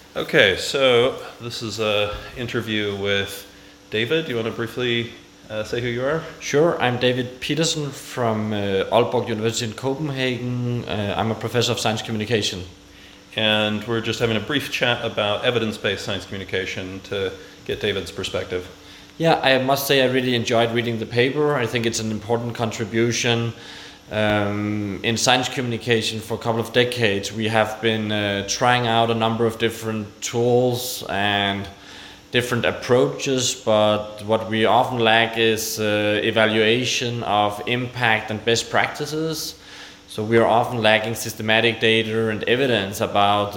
Okay, so this is an interview with David. You want to briefly say who you are? Sure, I'm David Petersen from Aalborg University in Copenhagen. I'm a professor of science communication. And we're just having a brief chat about evidence-based science communication to get David's perspective. Yeah, I must say I really enjoyed reading the paper. I think it's an important contribution. In science communication for a couple of decades, we have been trying out a number of different tools and different approaches, but what we often lack is evaluation of impact and best practices. So we are often lacking systematic data and evidence about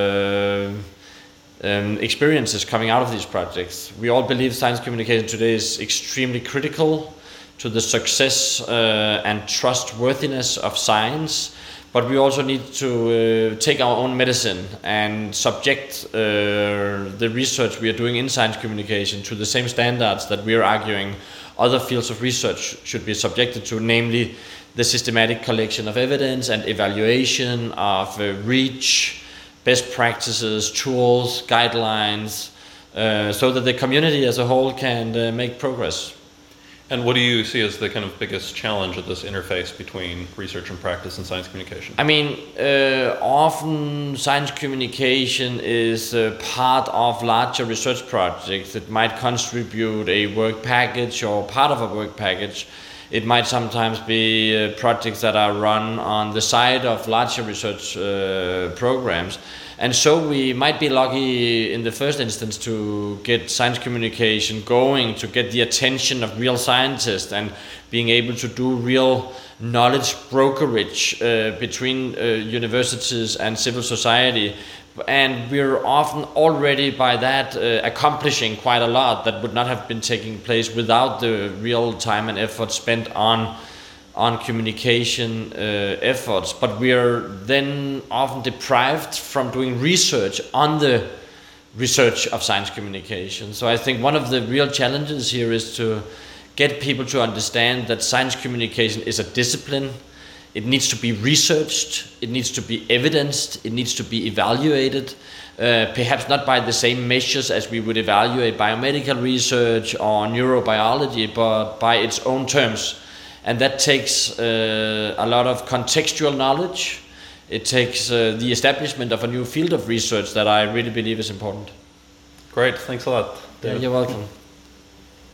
experiences coming out of these projects. We all believe science communication today is extremely critical to the success and trustworthiness of science, but we also need to take our own medicine and subject the research we are doing in science communication to the same standards that we are arguing other fields of research should be subjected to, namely the systematic collection of evidence and evaluation of reach, best practices, tools, guidelines, so that the community as a whole can make progress. And what do you see as the kind of biggest challenge at this interface between research and practice in science communication? I mean, often science communication is part of larger research projects that might contribute a work package or part of a work package. It might sometimes be projects that are run on the side of larger research programs. And so we might be lucky in the first instance to get science communication going, to get the attention of real scientists and being able to do real knowledge brokerage between universities and civil society. And we're often already by that accomplishing quite a lot that would not have been taking place without the real time and effort spent on communication efforts. But we are then often deprived from doing research on the research of science communication. So I think one of the real challenges here is to get people to understand that science communication is a discipline. It needs to be researched, it needs to be evidenced, it needs to be evaluated, perhaps not by the same measures as we would evaluate biomedical research or neurobiology, but by its own terms. And that takes a lot of contextual knowledge. It takes the establishment of a new field of research that I really believe is important. Great, thanks a lot, David. Yeah, you're welcome.